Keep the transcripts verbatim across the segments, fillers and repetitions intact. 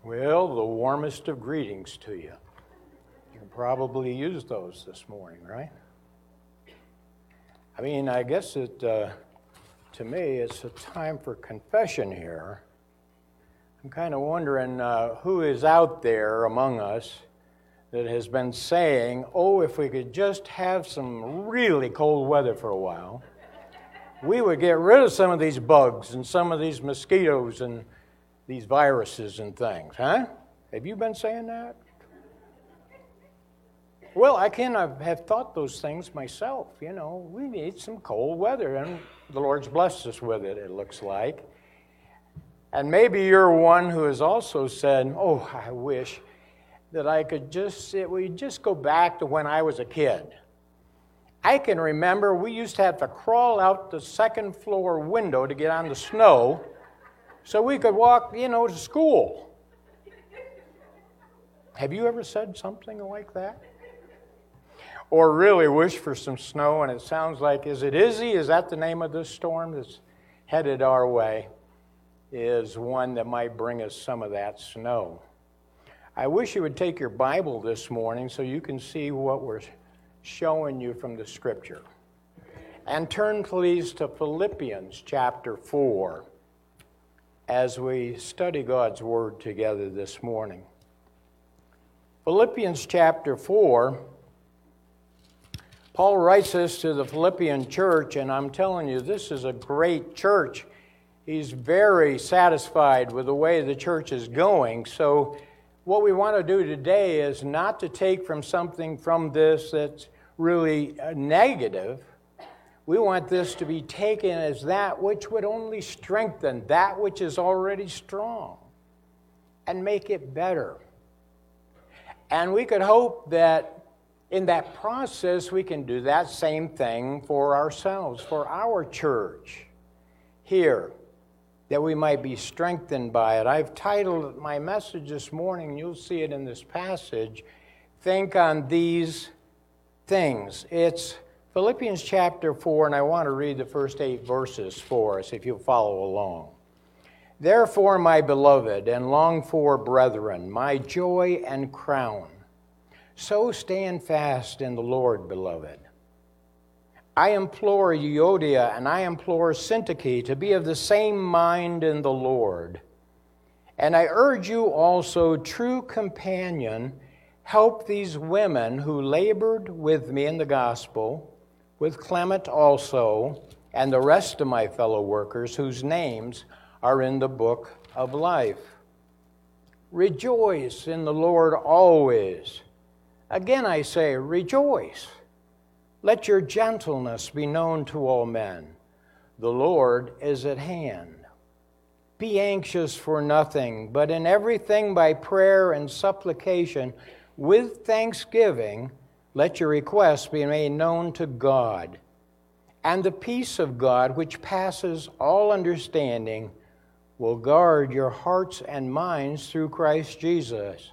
Well, the warmest of greetings to you. You can probably use those this morning, right? I mean, I guess it, uh, to me, it's a time for confession here. I'm kind of wondering uh, who is out there among us that has been saying, oh, if we could just have some really cold weather for a while, we would get rid of some of these bugs and some of these mosquitoes and these viruses and things, huh? Have you been saying that? Well, I can have thought those things myself. You know, we need some cold weather, and the Lord's blessed us with it, it looks like. And maybe you're one who has also said, oh, I wish that I could just, it, we just go back to when I was a kid. I can remember we used to have to crawl out the second floor window to get on the snow so we could walk, you know, to school. Have you ever said something like that? Or really wish for some snow, and it sounds like, is it Izzy? Is that the name of this storm that's headed our way? Is one that might bring us some of that snow. I wish you would take your Bible this morning so you can see what we're showing you from the Scripture. And turn, please, to Philippians chapter four as we study God's Word together this morning. Philippians chapter four, Paul writes this to the Philippian church, and I'm telling you, this is a great church. He's very satisfied with the way the church is going. So what we want to do today is not to take from something from this that's really negative. We want this to be taken as that which would only strengthen that which is already strong and make it better. And we could hope that in that process we can do that same thing for ourselves, for our church here, that we might be strengthened by it. I've titled my message this morning, you'll see it in this passage, Think on These Things. It's Philippians chapter four, and I want to read the first eight verses for us, if you'll follow along. Therefore, my beloved and longed for brethren, my joy and crown, so stand fast in the Lord, beloved. I implore Euodia and I implore Syntyche to be of the same mind in the Lord. And I urge you also, true companion, help these women who labored with me in the gospel, with Clement also, and the rest of my fellow workers whose names are in the book of life. Rejoice in the Lord always. Again I say, rejoice. Let your gentleness be known to all men. The Lord is at hand. Be anxious for nothing, but in everything by prayer and supplication, with thanksgiving, let your requests be made known to God. And the peace of God, which passes all understanding, will guard your hearts and minds through Christ Jesus.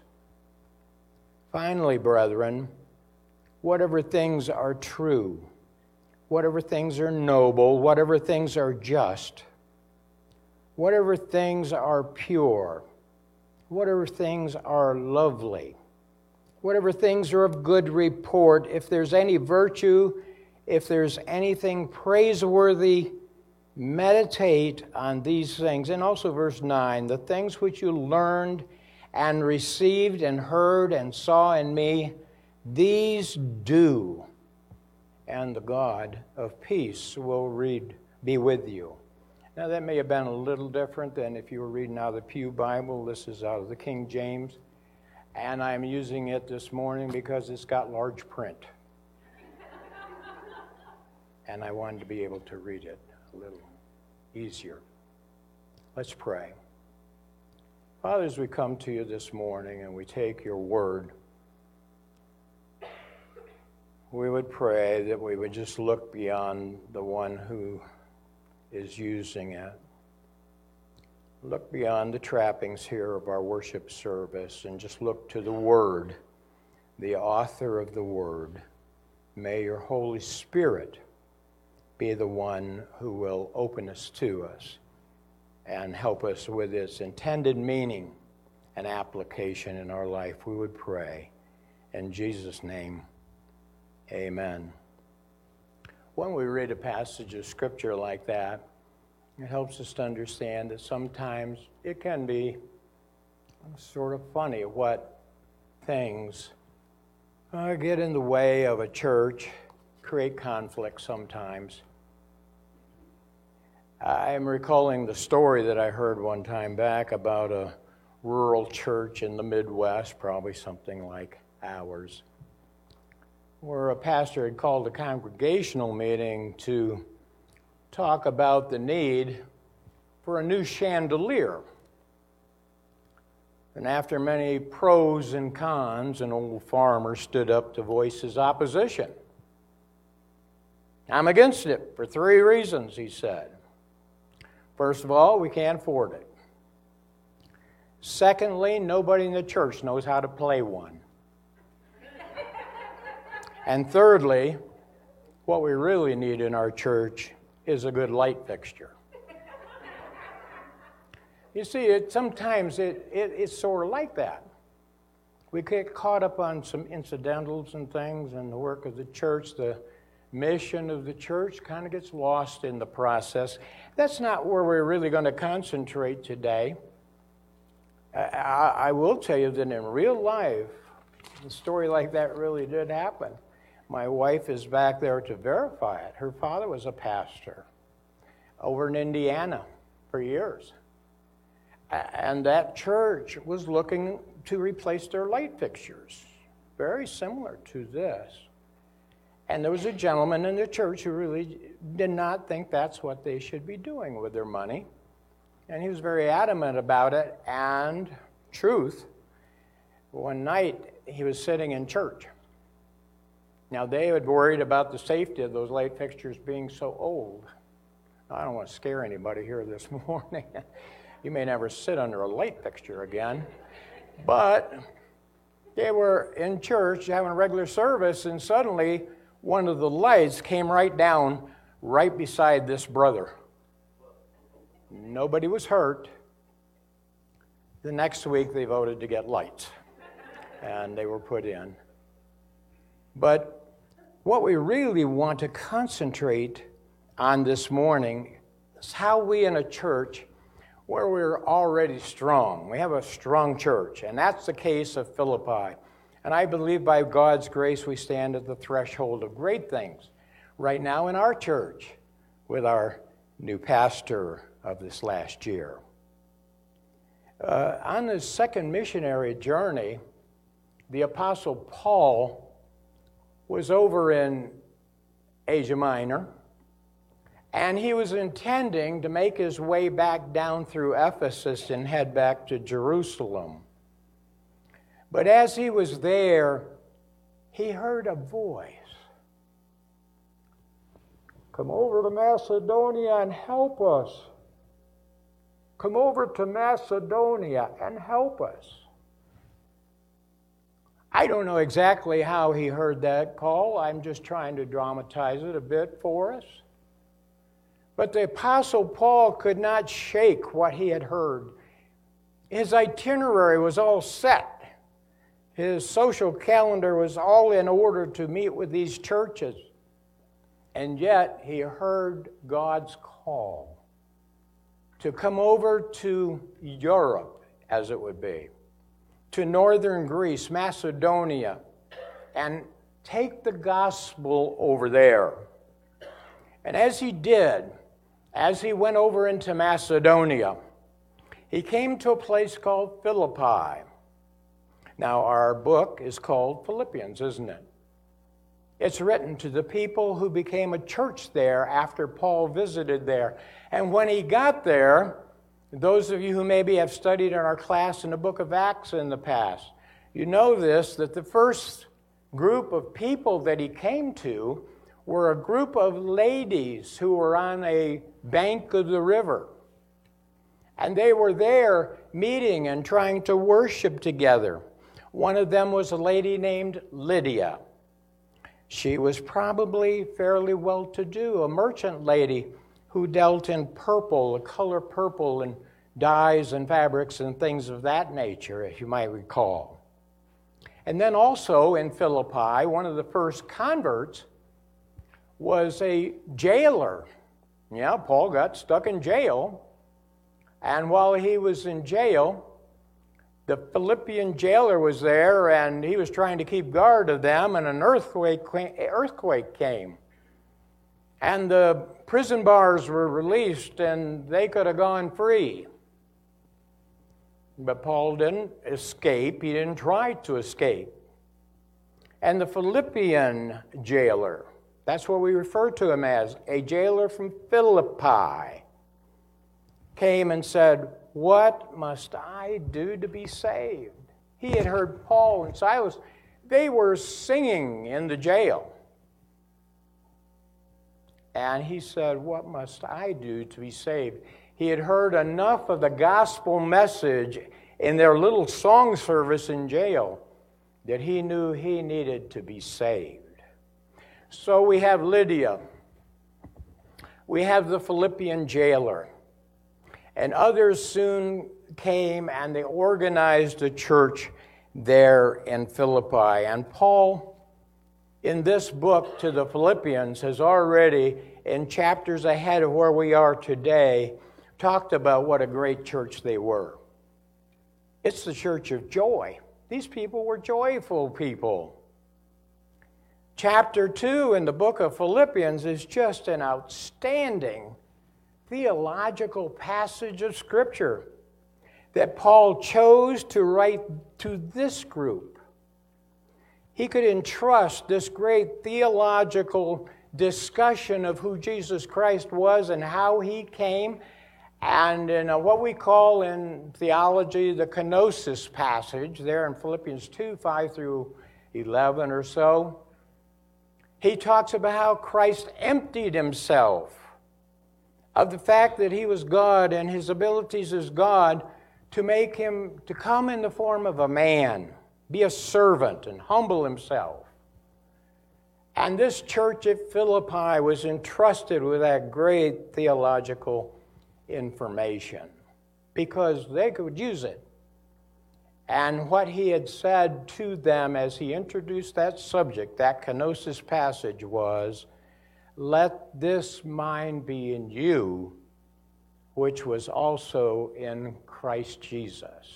Finally, brethren, whatever things are true, whatever things are noble, whatever things are just, whatever things are pure, whatever things are lovely, whatever things are of good report, if there's any virtue, if there's anything praiseworthy, meditate on these things. And also verse nine, the things which you learned and received and heard and saw in me, these do, and the God of peace will read, be with you. Now that may have been a little different than if you were reading out of the Pew Bible. This is out of the King James. And I'm using it this morning because it's got large print. And I wanted to be able to read it a little easier. Let's pray. Father, as we come to you this morning and we take your word, we would pray that we would just look beyond the one who is using it. Look beyond the trappings here of our worship service and just look to the Word, the author of the Word. May your Holy Spirit be the one who will open us to us and help us with its intended meaning and application in our life, we would pray. In Jesus' name, amen. When we read a passage of Scripture like that, it helps us to understand that sometimes it can be sort of funny what things uh, get in the way of a church, create conflict sometimes. I am recalling the story that I heard one time back about a rural church in the Midwest, probably something like ours, where a pastor had called a congregational meeting to talk about the need for a new chandelier. And after many pros and cons, an old farmer stood up to voice his opposition. I'm against it for three reasons, he said. First of all, we can't afford it. Secondly, nobody in the church knows how to play one. And thirdly, what we really need in our church is a good light fixture. You see, it, sometimes it, it, it's sort of like that. We get caught up on some incidentals and things, and the work of the church, the mission of the church kind of gets lost in the process. That's not where we're really going to concentrate today. I, I, I will tell you that in real life, a story like that really did happen. My wife is back there to verify it. Her father was a pastor over in Indiana for years. And that church was looking to replace their light fixtures, very similar to this. And there was a gentleman in the church who really did not think that's what they should be doing with their money. And he was very adamant about it. And truth, one night he was sitting in church. Now, they had worried about the safety of those light fixtures being so old. I don't want to scare anybody here this morning. You may never sit under a light fixture again. But they were in church having a regular service, and suddenly one of the lights came right down right beside this brother. Nobody was hurt. The next week they voted to get lights, and they were put in. But what we really want to concentrate on this morning is how we in a church where we're already strong. We have a strong church, and that's the case of Philippi. And I believe by God's grace we stand at the threshold of great things right now in our church with our new pastor of this last year. Uh, on his second missionary journey, the Apostle Paul was over in Asia Minor, and he was intending to make his way back down through Ephesus and head back to Jerusalem. But as he was there, he heard a voice. Come over to Macedonia and help us. Come over to Macedonia and help us. I don't know exactly how he heard that call. I'm just trying to dramatize it a bit for us. But the Apostle Paul could not shake what he had heard. His itinerary was all set. His social calendar was all in order to meet with these churches. And yet he heard God's call to come over to Europe, as it would be, to northern Greece, Macedonia, and take the gospel over there. And as he did, as he went over into Macedonia, he came to a place called Philippi. Now, our book is called Philippians, isn't it? It's written to the people who became a church there after Paul visited there. And when he got there, those of you who maybe have studied in our class in the book of Acts in the past, you know this, that the first group of people that he came to were a group of ladies who were on a bank of the river. And they were there meeting and trying to worship together. One of them was a lady named Lydia. She was probably fairly well-to-do, a merchant lady who dealt in purple, the color purple, and dyes and fabrics and things of that nature, if you might recall. And then also in Philippi, one of the first converts was a jailer. Yeah, Paul got stuck in jail. And while he was in jail, the Philippian jailer was there, and he was trying to keep guard of them, and an earthquake earthquake came. And the prison bars were released, and they could have gone free. But Paul didn't escape. He didn't try to escape. And the Philippian jailer, that's what we refer to him as, a jailer from Philippi, came and said, "What must I do to be saved?" He had heard Paul and Silas. They were singing in the jail. And he said, "What must I do to be saved?" He had heard enough of the gospel message in their little song service in jail that he knew he needed to be saved. So we have Lydia. We have the Philippian jailer. And others soon came, and they organized a church there in Philippi. And Paul, in this book to the Philippians, has already, in chapters ahead of where we are today, talked about what a great church they were. It's the church of joy. These people were joyful people. Chapter two in the book of Philippians is just an outstanding theological passage of Scripture that Paul chose to write to this group. He could entrust this great theological discussion of who Jesus Christ was and how he came, and in a, what we call in theology the kenosis passage there in Philippians two, five through eleven or so. He talks about how Christ emptied himself of the fact that he was God and his abilities as God to make him, to come in the form of a man, be a servant and humble himself. And this church at Philippi was entrusted with that great theological information because they could use it. And what he had said to them as he introduced that subject, that kenosis passage, was, "Let this mind be in you, which was also in Christ Jesus."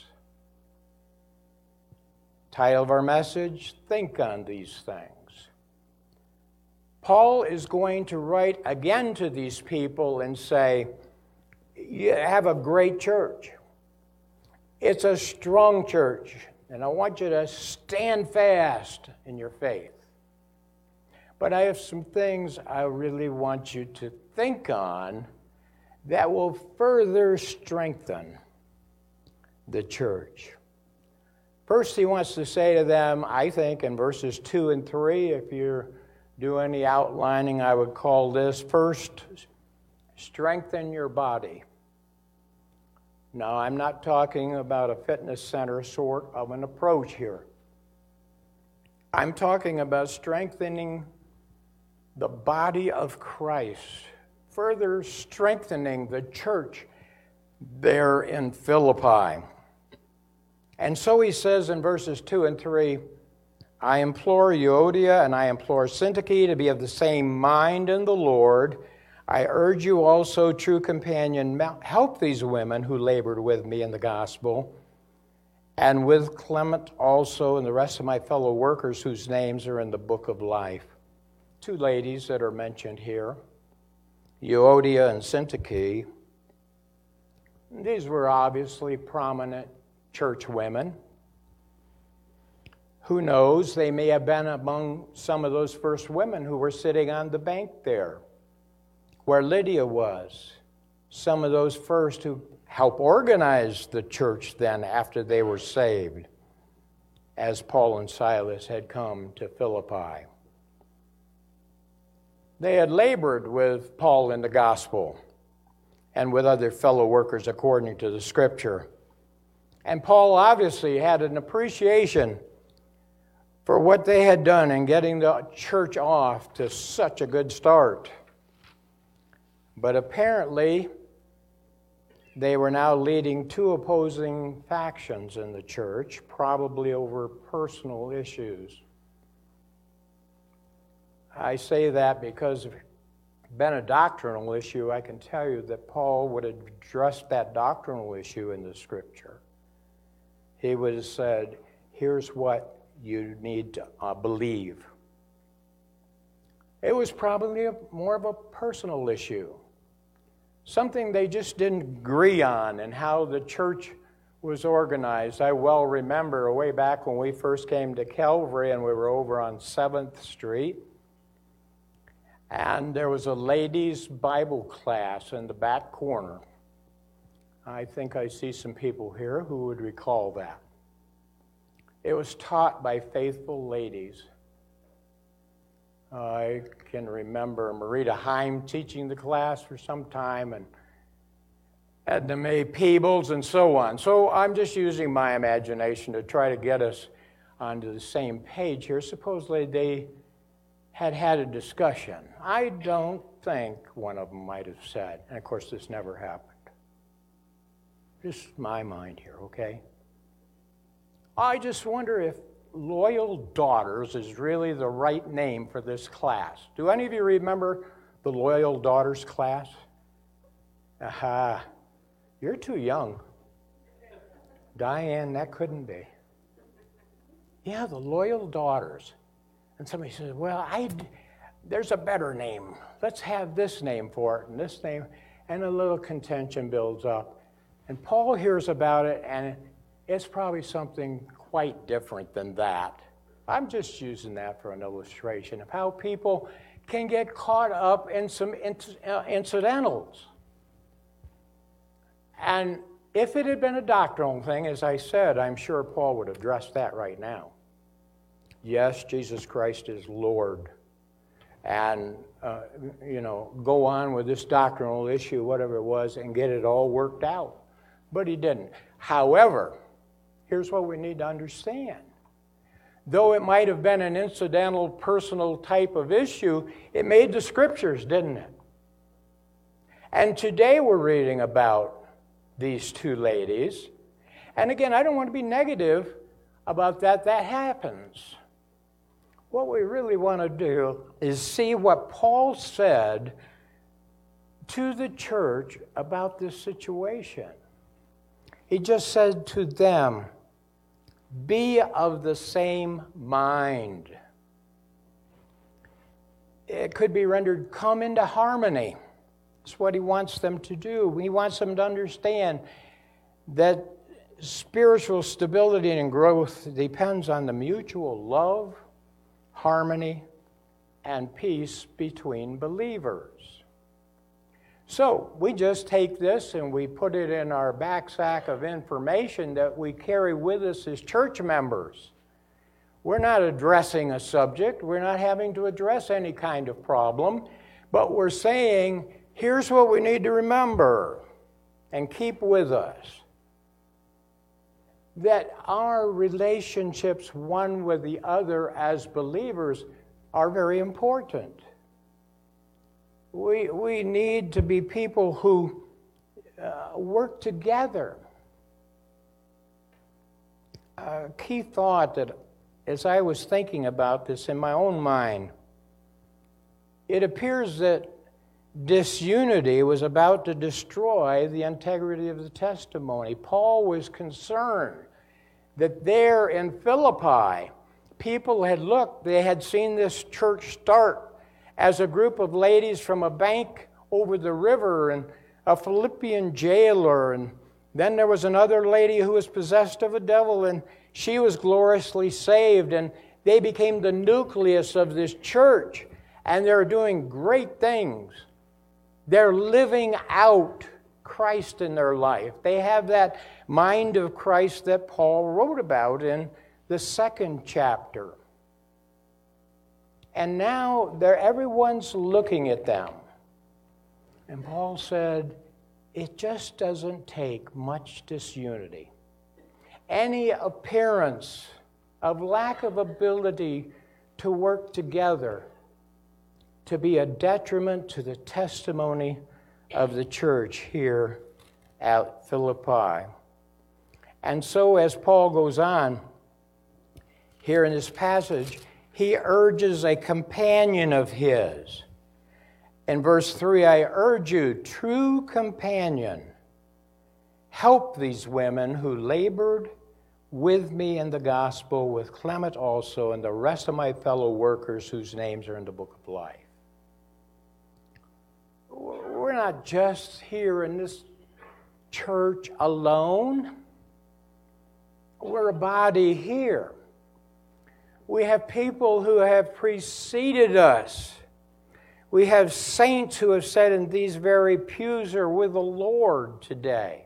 Title of our message, Think on These Things. Paul is going to write again to these people and say, you have a great church. It's a strong church, and I want you to stand fast in your faith. But I have some things I really want you to think on that will further strengthen the church. First, he wants to say to them, I think in verses two and three, if you do any outlining, I would call this, first, strengthen your body. Now, I'm not talking about a fitness center sort of an approach here. I'm talking about strengthening the body of Christ, further strengthening the church there in Philippi. And so he says in verses two and three, I implore Euodia and I implore Syntyche to be of the same mind in the Lord. I urge you also, true companion, help these women who labored with me in the gospel, and with Clement also and the rest of my fellow workers whose names are in the book of life. Two ladies that are mentioned here, Euodia and Syntyche. These were obviously prominent church women. Who knows, they may have been among some of those first women who were sitting on the bank there, where Lydia was. Some of those first who helped organize the church then after they were saved, as Paul and Silas had come to Philippi. They had labored with Paul in the gospel and with other fellow workers according to the Scripture. And Paul obviously had an appreciation for what they had done in getting the church off to such a good start. But apparently, they were now leading two opposing factions in the church, probably over personal issues. I say that because if it had been a doctrinal issue, I can tell you that Paul would have addressed that doctrinal issue in the Scripture. He would have said, here's what you need to uh, believe. It was probably a, more of a personal issue, something they just didn't agree on and how the church was organized. I well remember way back when we first came to Calvary and we were over on seventh Street, and there was a ladies' Bible class in the back corner. I think I see some people here who would recall that. It was taught by faithful ladies. I can remember Marita Heim teaching the class for some time, and Edna Mae Peebles, and so on. So I'm just using my imagination to try to get us onto the same page here. Supposedly they had had a discussion. I don't think one of them might have said, and of course this never happened. Just my mind here, okay? I just wonder if Loyal Daughters is really the right name for this class. Do any of you remember the Loyal Daughters class? Aha, you're too young. Diane, that couldn't be. Yeah, the Loyal Daughters. And somebody says, well, I, there's a better name. Let's have this name for it and this name. And a little contention builds up. And Paul hears about it, and it's probably something quite different than that. I'm just using that for an illustration of how people can get caught up in some incidentals. And if it had been a doctrinal thing, as I said, I'm sure Paul would address that right now. Yes, Jesus Christ is Lord. And, uh, you know, go on with this doctrinal issue, whatever it was, and get it all worked out. But he didn't. However, here's what we need to understand. Though it might have been an incidental, personal type of issue, it made the Scriptures, didn't it? And today we're reading about these two ladies. And again, I don't want to be negative about that. That happens. What we really want to do is see what Paul said to the church about this situation. He just said to them, be of the same mind. It could be rendered, come into harmony. That's what he wants them to do. He wants them to understand that spiritual stability and growth depends on the mutual love, harmony, and peace between believers. So we just take this and we put it in our backsack of information that we carry with us as church members. We're not addressing a subject. We're not having to address any kind of problem. But we're saying, here's what we need to remember and keep with us. That our relationships one with the other as believers are very important. We, we need to be people who uh, work together. A key thought that as I was thinking about this in my own mind, it appears that disunity was about to destroy the integrity of the testimony. Paul was concerned that there in Philippi, people had looked, they had seen this church start as a group of ladies from a bank over the river and a Philippian jailer. And then there was another lady who was possessed of a devil, and she was gloriously saved. And they became the nucleus of this church. And they're doing great things. They're living out Christ in their life. They have that mind of Christ that Paul wrote about in the second chapter. And now they're, everyone's looking at them. And Paul said, it just doesn't take much disunity. Any appearance of lack of ability to work together to be a detriment to the testimony of the church here at Philippi. And so as Paul goes on here in this passage, he urges a companion of his. In verse three, I urge you, true companion, help these women who labored with me in the gospel, with Clement also, and the rest of my fellow workers whose names are in the book of life. We're not just here in this church alone. We're a body here. We have people who have preceded us. We have saints who have sat in these very pews are with the Lord today.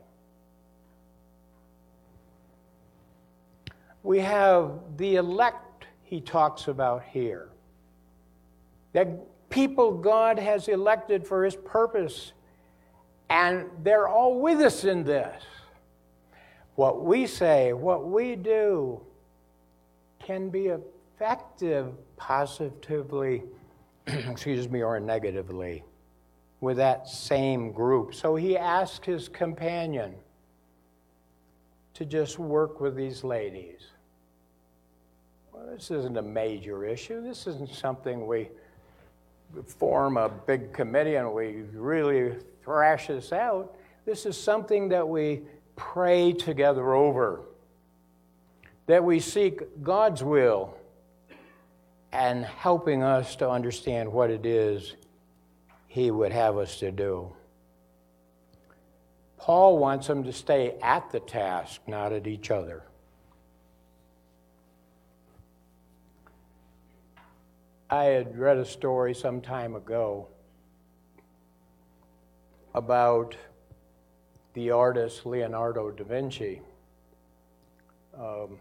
We have the elect he talks about here. That people God has elected for his purpose, and they're all with us in this. What we say, what we do, can be effective positively, excuse me, or negatively with that same group. So he asked his companion to just work with these ladies. Well, this isn't a major issue. This isn't something we form a big committee and we really thrash this out. This is something that we pray together over, that we seek God's will and helping us to understand what it is he would have us to do. Paul wants them to stay at the task, not at each other. I had read a story some time ago about the artist Leonardo da Vinci. Um,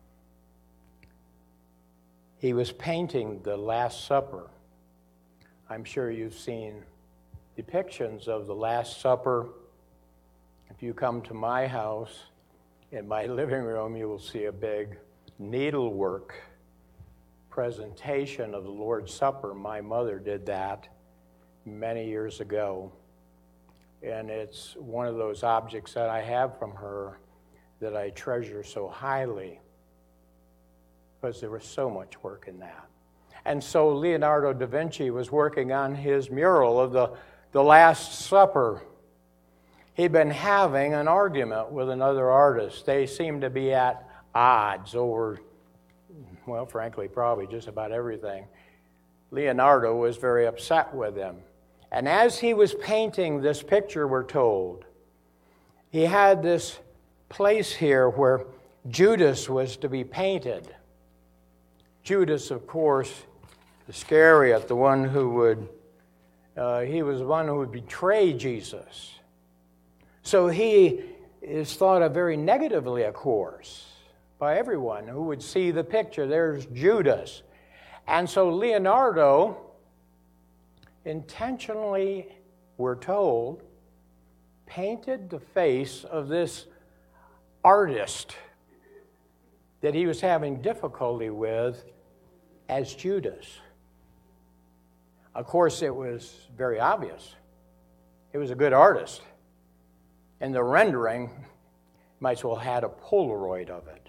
he was painting the Last Supper. I'm sure you've seen depictions of the Last Supper. If you come to my house, in my living room, you will see a big needlework presentation of the Lord's Supper. My mother did that many years ago. And it's one of those objects that I have from her that I treasure so highly because there was so much work in that. And so Leonardo da Vinci was working on his mural of the, the Last Supper. He'd been having an argument with another artist. They seemed to be at odds over, well, frankly, probably just about everything. Leonardo was very upset with him. And as he was painting this picture, we're told, he had this place here where Judas was to be painted. Judas, of course, Iscariot, the one who would, uh, he was the one who would betray Jesus. So he is thought of very negatively, of course, by everyone who would see the picture. There's Judas. And so Leonardo intentionally, we're told, painted the face of this artist that he was having difficulty with as Judas. Of course, it was very obvious. He was a good artist. And the rendering might as well had a Polaroid of it.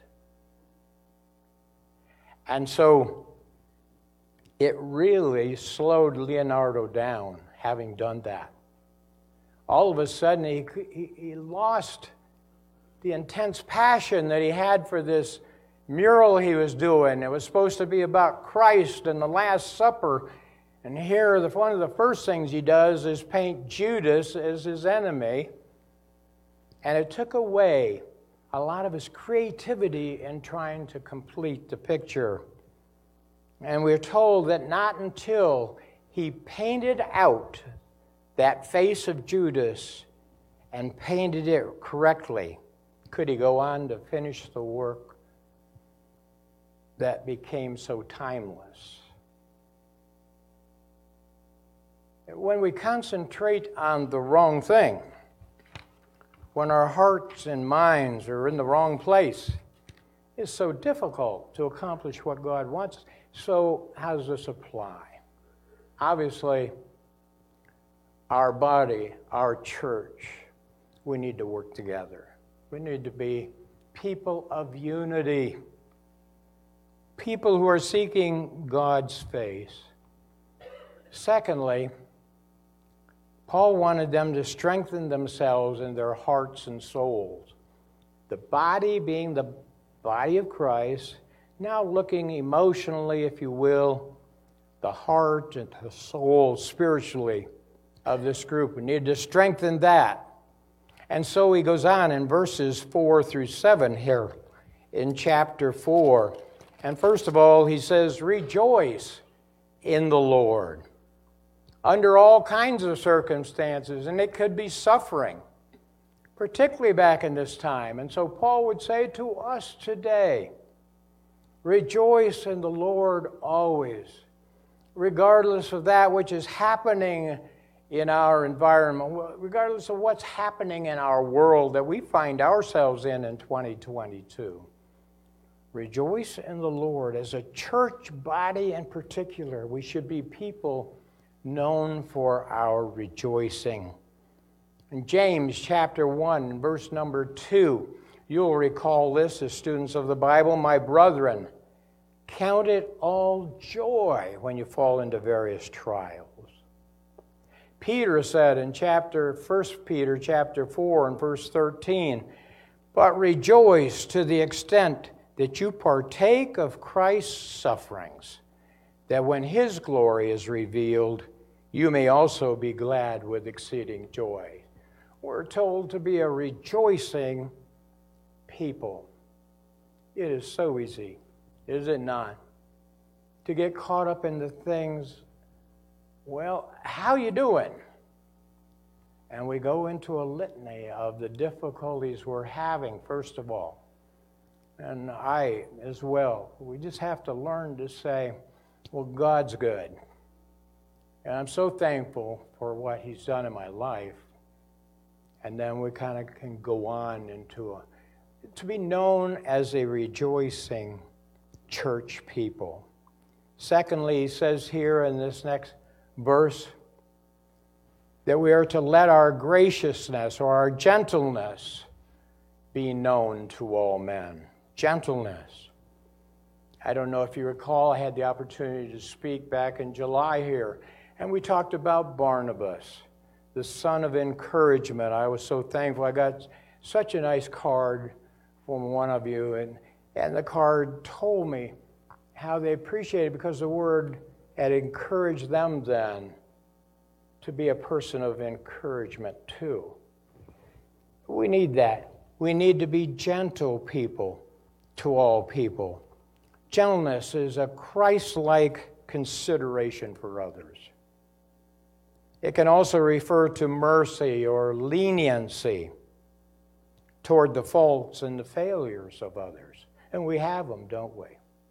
And so it really slowed Leonardo down, having done that. All of a sudden, he, he, he lost the intense passion that he had for this mural he was doing. It was supposed to be about Christ and the Last Supper. And here, the, one of the first things he does is paint Judas as his enemy. And it took away a lot of his creativity in trying to complete the picture. And we're told that not until he painted out that face of Judas and painted it correctly could he go on to finish the work that became so timeless. When we concentrate on the wrong thing, when our hearts and minds are in the wrong place, it's so difficult to accomplish what God wants. So how does this apply? Obviously, our body, our church, we need to work together. We need to be people of unity, people who are seeking God's face. Secondly, Paul wanted them to strengthen themselves in their hearts and souls. The body being the body of Christ, now looking emotionally, if you will, the heart and the soul spiritually of this group. We need to strengthen that. And so he goes on in verses four through seven here in chapter four. And first of all, he says, rejoice in the Lord under all kinds of circumstances, and it could be suffering, particularly back in this time. And so Paul would say to us today, rejoice in the Lord always, regardless of that which is happening in our environment, regardless of what's happening in our world that we find ourselves in in twenty twenty-two. Rejoice in the Lord. As a church body in particular, we should be people known for our rejoicing. In James chapter one, verse number two, you'll recall this as students of the Bible. My brethren, count it all joy when you fall into various trials. Peter said in chapter First Peter chapter four and verse thirteen, but rejoice to the extent that you partake of Christ's sufferings, that when his glory is revealed, you may also be glad with exceeding joy. We're told to be a rejoicing people. It is so easy, is it not, to get caught up in the things, well, how you doing? And we go into a litany of the difficulties we're having, first of all. And I as well. We just have to learn to say, well, God's good. And I'm so thankful for what he's done in my life. And then we kind of can go on into a, to be known as a rejoicing church people. Secondly, he says here in this next verse that we are to let our graciousness or our gentleness be known to all men. Gentleness. I don't know if you recall, I had the opportunity to speak back in July here, and we talked about Barnabas, the son of encouragement. I was so thankful. I got such a nice card from one of you, and, and the card told me how they appreciated it because the word had encouraged them then to be a person of encouragement too. We need that. We need to be gentle people to all people. Gentleness is a Christ-like consideration for others. It can also refer to mercy or leniency toward the faults and the failures of others. And we have them, don't we?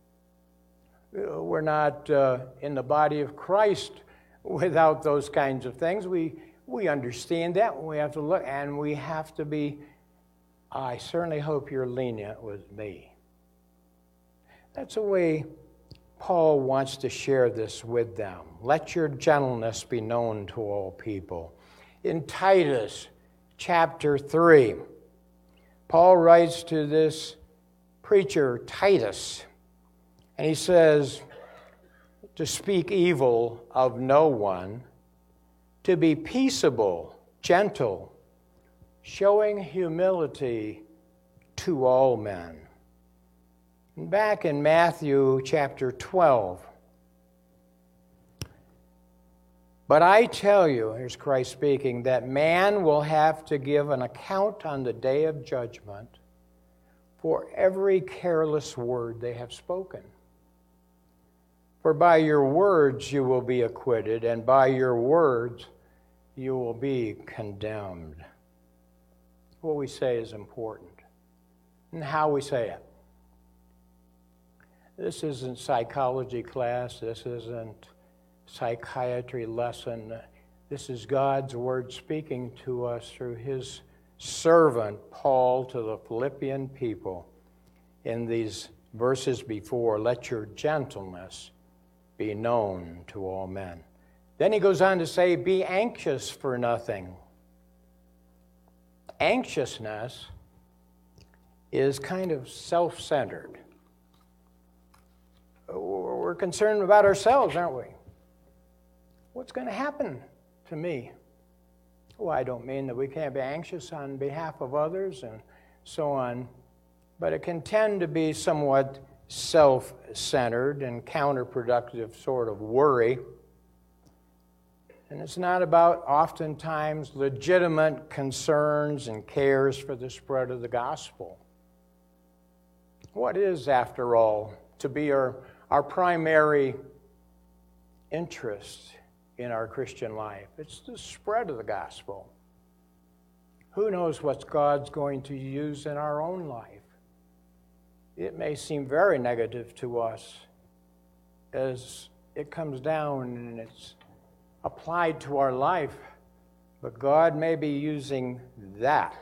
We're not uh, in the body of Christ without those kinds of things. We we understand that. We have to look, and we have to be, I certainly hope you're lenient with me. That's the way Paul wants to share this with them. Let your gentleness be known to all people. In Titus chapter three, Paul writes to this preacher, Titus, and he says, to speak evil of no one, to be peaceable, gentle, showing humility to all men. And back in Matthew chapter twelve, but I tell you, here's Christ speaking, that man will have to give an account on the day of judgment for every careless word they have spoken. For by your words you will be acquitted, and by your words you will be condemned. What we say is important, and how we say it. This isn't psychology class. This isn't psychiatry lesson. This is God's word speaking to us through his servant, Paul, to the Philippian people in these verses before. Let your gentleness be known to all men. Then he goes on to say, be anxious for nothing. anxiousness is kind of self-centered. We're concerned about ourselves, aren't we? What's going to happen to me? Well, I don't mean that we can't be anxious on behalf of others and so on, but it can tend to be somewhat self-centered and counterproductive sort of worry. And it's not about oftentimes legitimate concerns and cares for the spread of the gospel. What is, after all, to be our, our primary interest in our Christian life? It's the spread of the gospel. Who knows what God's going to use in our own life? It may seem very negative to us as it comes down and it's applied to our life, but God may be using that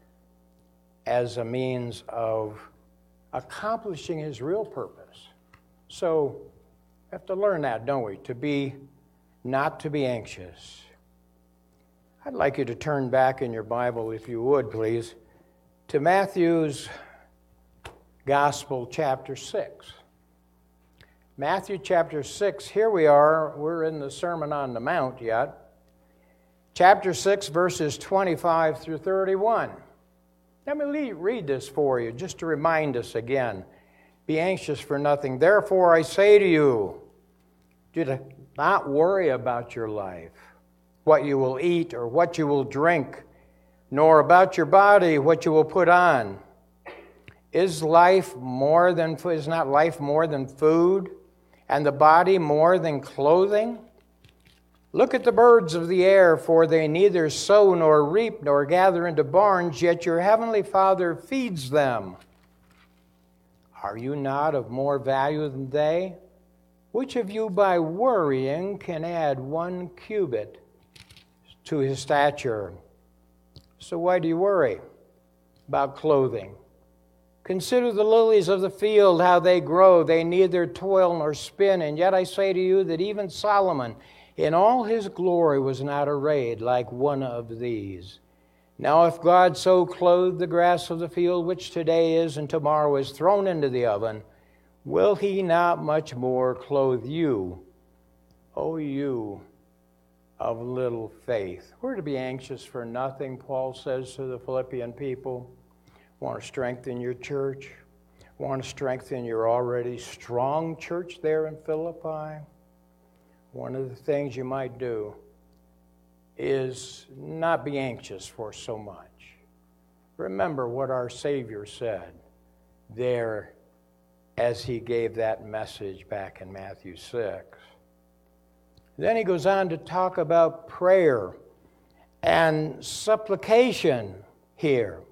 as a means of accomplishing His real purpose. So we have to learn that, don't we? To be, not to be anxious. I'd like you to turn back in your Bible, if you would, please, to Matthew's Gospel, chapter six. Matthew chapter six, here we are, we're in the Sermon on the Mount yet. Chapter six, verses twenty-five through thirty-one. Let me read this for you, just to remind us again. Be anxious for nothing. Therefore I say to you, do not worry about your life, what you will eat or what you will drink, nor about your body, what you will put on. Is life more than is not life more than food, and the body more than clothing? Look at the birds of the air, for they neither sow nor reap nor gather into barns, yet your heavenly Father feeds them. Are you not of more value than they? Which of you by worrying can add one cubit to his stature? So why do you worry about clothing? Consider the lilies of the field, how they grow. They neither toil nor spin. And yet I say to you that even Solomon, in all his glory, was not arrayed like one of these. Now if God so clothed the grass of the field, which today is and tomorrow is thrown into the oven, will He not much more clothe you, O you of little faith? We're to be anxious for nothing, Paul says to the Philippian people. Want to strengthen your church? Want to strengthen your already strong church there in Philippi? One of the things you might do is not be anxious for so much. Remember what our Savior said there as He gave that message back in Matthew six. Then He goes on to talk about prayer and supplication here.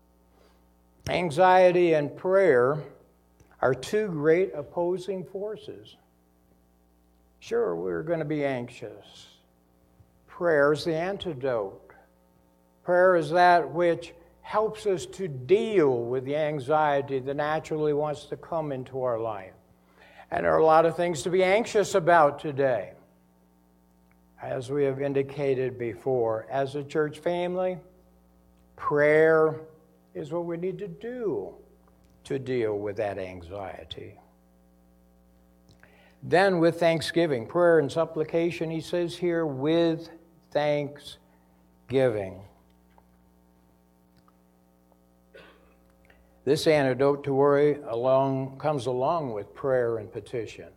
Anxiety and prayer are two great opposing forces. Sure, we're going to be anxious. Prayer is the antidote. Prayer is that which helps us to deal with the anxiety that naturally wants to come into our life. And there are a lot of things to be anxious about today. As we have indicated before, as a church family, prayer is what we need to do to deal with that anxiety. Then with thanksgiving, prayer and supplication, he says here, with thanksgiving. This antidote to worry along comes along with prayer and petition.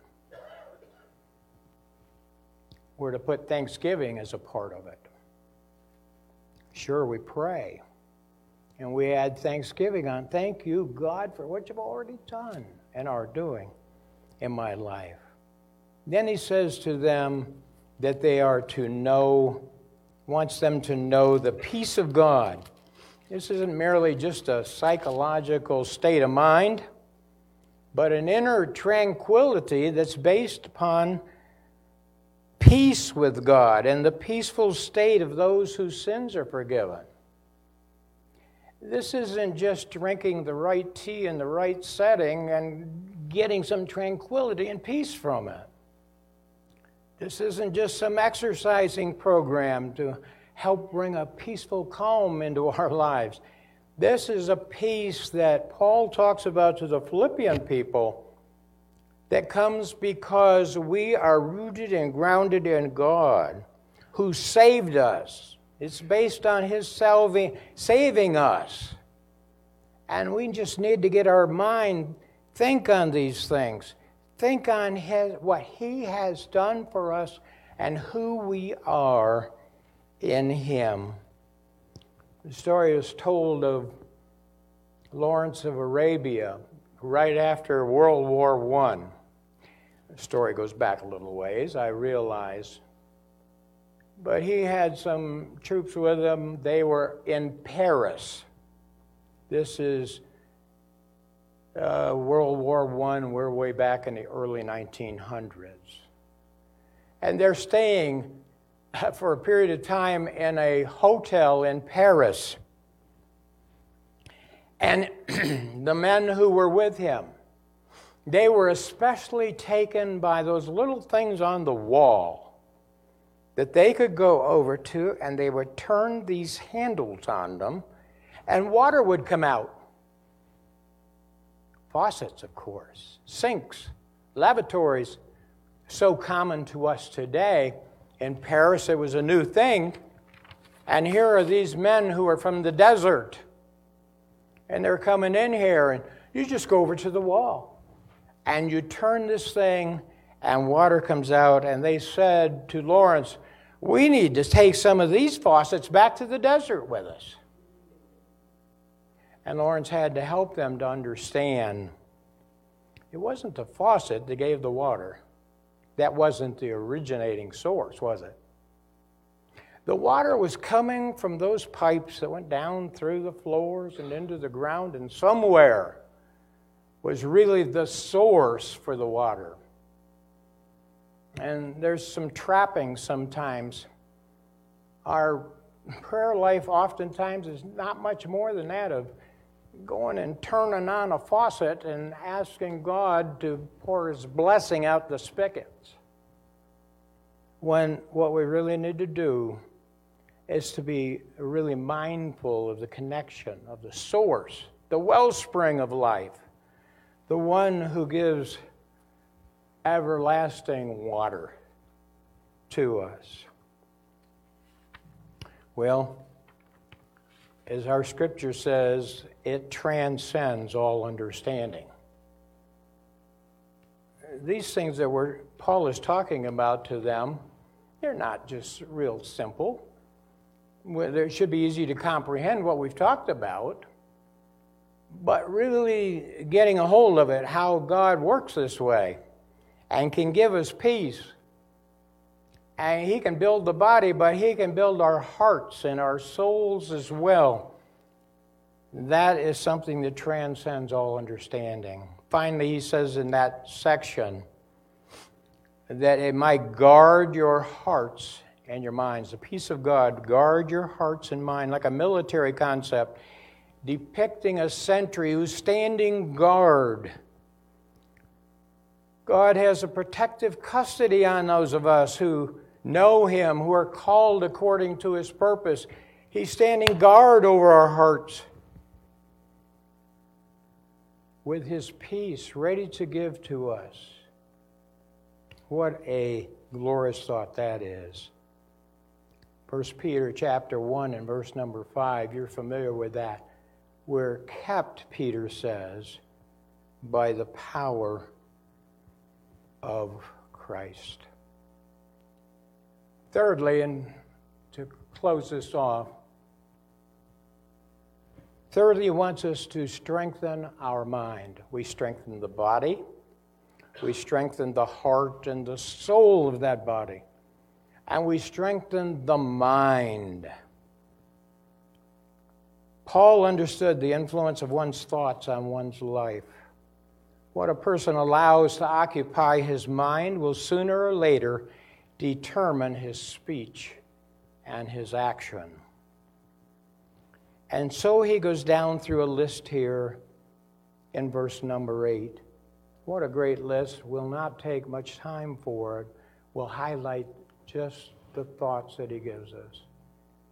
We're to put thanksgiving as a part of it. Sure, we pray. And we add thanksgiving on. Thank you, God, for what you've already done and are doing in my life. Then he says to them that they are to know, wants them to know the peace of God. This isn't merely just a psychological state of mind, but an inner tranquility that's based upon peace with God and the peaceful state of those whose sins are forgiven. This isn't just drinking the right tea in the right setting and getting some tranquility and peace from it. This isn't just some exercising program to help bring a peaceful calm into our lives. This is a peace that Paul talks about to the Philippian people that comes because we are rooted and grounded in God who saved us. It's based on his salving, saving us. And we just need to get our mind, think on these things. Think on his, what he has done for us and who we are in him. The story is told of Lawrence of Arabia right after World War One. The story goes back a little ways, I realize. But he had some troops with him. They were in Paris. This is uh, World War One. We're way back in the early nineteen hundreds. And they're staying for a period of time in a hotel in Paris. And the men who were with him, they were especially taken by those little things on the wall that they could go over to, and they would turn these handles on them, and water would come out. Faucets, of course, sinks, lavatories, so common to us today. In Paris, it was a new thing. And here are these men who are from the desert. And they're coming in here, and you just go over to the wall. And you turn this thing, and water comes out. And they said to Lawrence, we need to take some of these faucets back to the desert with us. And Lawrence had to help them to understand it wasn't the faucet that gave the water. That wasn't the originating source, was it? The water was coming from those pipes that went down through the floors and into the ground, and somewhere was really the source for the water. And there's some trappings sometimes. Our prayer life oftentimes is not much more than that of going and turning on a faucet and asking God to pour his blessing out the spigots. When what we really need to do is to be really mindful of the connection, of the source, the wellspring of life, the one who gives everlasting water to us. Well, as our scripture says, it transcends all understanding. These things that we're, Paul is talking about to them, they're not just real simple. It should be easy to comprehend what we've talked about, but really getting a hold of it, how God works this way and can give us peace. And he can build the body, but he can build our hearts and our souls as well. That is something that transcends all understanding. Finally, he says in that section that it might guard your hearts and your minds. The peace of God, guard your hearts and mind, like a military concept, depicting a sentry who's standing guard. God has a protective custody on those of us who know him, who are called according to his purpose. He's standing guard over our hearts with his peace ready to give to us. What a glorious thought that is. First Peter chapter one and verse number five, you're familiar with that. We're kept, Peter says, by the power of Christ. Thirdly, and to close this off, thirdly, he wants us to strengthen our mind. We strengthen the body. We strengthen the heart and the soul of that body. And we strengthen the mind. Paul understood the influence of one's thoughts on one's life. What a person allows to occupy his mind will sooner or later determine his speech and his action. And so he goes down through a list here in verse number eight. What a great list. We'll not take much time for it. We'll highlight just the thoughts that he gives us.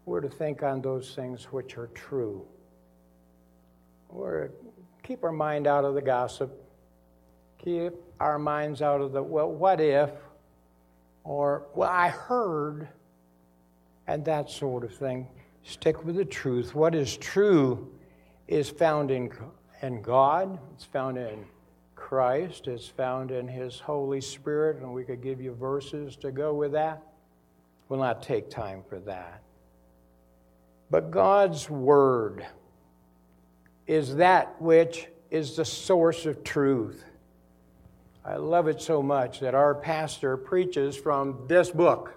we're to think on those things which are true. We're to keep our mind out of the gossip. Keep our minds out of the, well, what if? Or, well, I heard, and that sort of thing. Stick with the truth. What is true is found in, in God. It's found in Christ. It's found in His Holy Spirit, and we could give you verses to go with that. We'll not take time for that. But God's Word is that which is the source of truth. I love it so much that our pastor preaches from this book.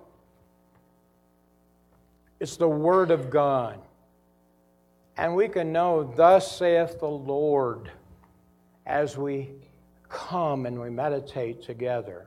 It's the Word of God. And we can know, thus saith the Lord, as we come and we meditate together.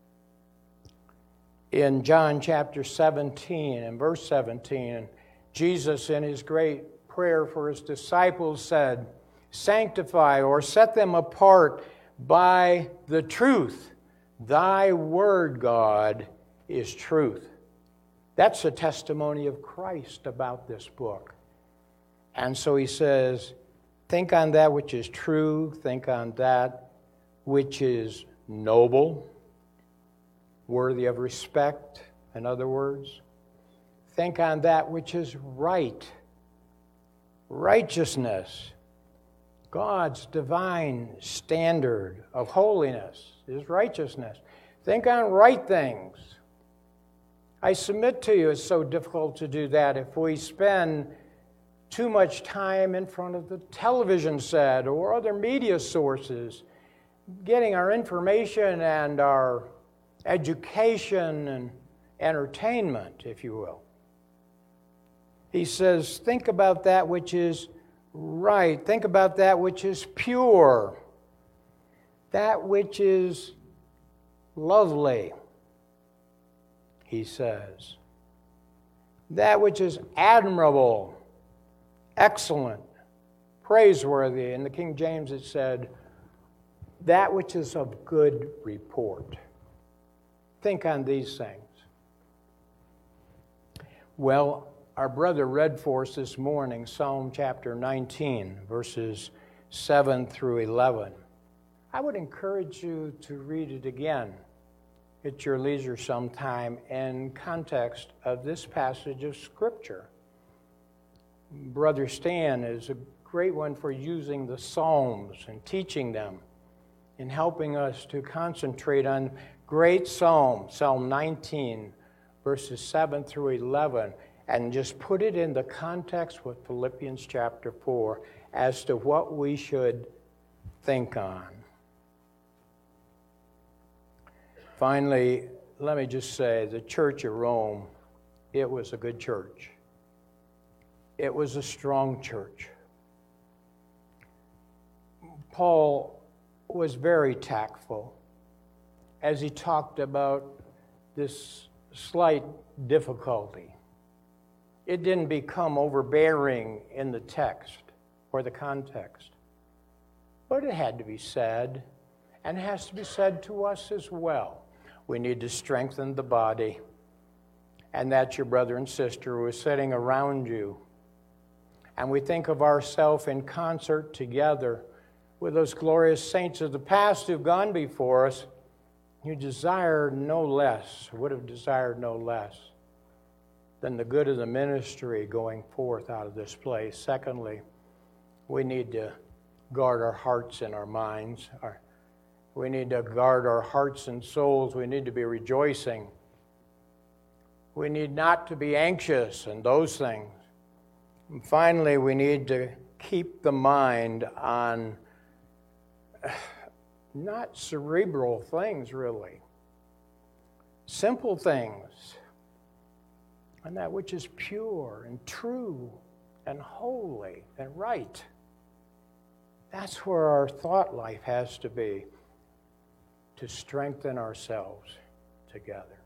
In John chapter seventeen and verse seventeen, Jesus in His great prayer for His disciples said, sanctify or set them apart by the truth. Thy word, God, is truth. That's a testimony of Christ about this book. And so He says, think on that which is true, think on that which is noble, worthy of respect, in other words. Think on that which is right, righteousness. God's divine standard of holiness is righteousness. Think on right things. I submit to you, it's so difficult to do that if we spend too much time in front of the television set or other media sources, getting our information and our education and entertainment, if you will. He says, think about that which is right. Think about that which is pure, that which is lovely, he says. That which is admirable, excellent, praiseworthy. In the King James it said, that which is of good report. Think on these things. Well, our brother read for us this morning Psalm chapter nineteen, verses seven through eleven. I would encourage you to read it again at your leisure sometime in context of this passage of Scripture. Brother Stan is a great one for using the Psalms and teaching them and helping us to concentrate on great Psalm, Psalm nineteen, verses seven through eleven, and just put it in the context with Philippians chapter four as to what we should think on. Finally, let me just say, the Church of Rome, it was a good church. It was a strong church. Paul was very tactful as he talked about this slight difficulty. It didn't become overbearing in the text or the context, but it had to be said, and it has to be said to us as well. We need to strengthen the body, and that's your brother and sister who is sitting around you. And we think of ourselves in concert together with those glorious saints of the past who've gone before us. You desire no less, would have desired no less than the good of the ministry going forth out of this place. Secondly, we need to guard our hearts and our minds. Our, we need to guard our hearts and souls. We need to be rejoicing. We need not to be anxious and those things. And finally, we need to keep the mind on not cerebral things, really. Simple things. And that which is pure and true and holy and right. That's where our thought life has to be, to strengthen ourselves together.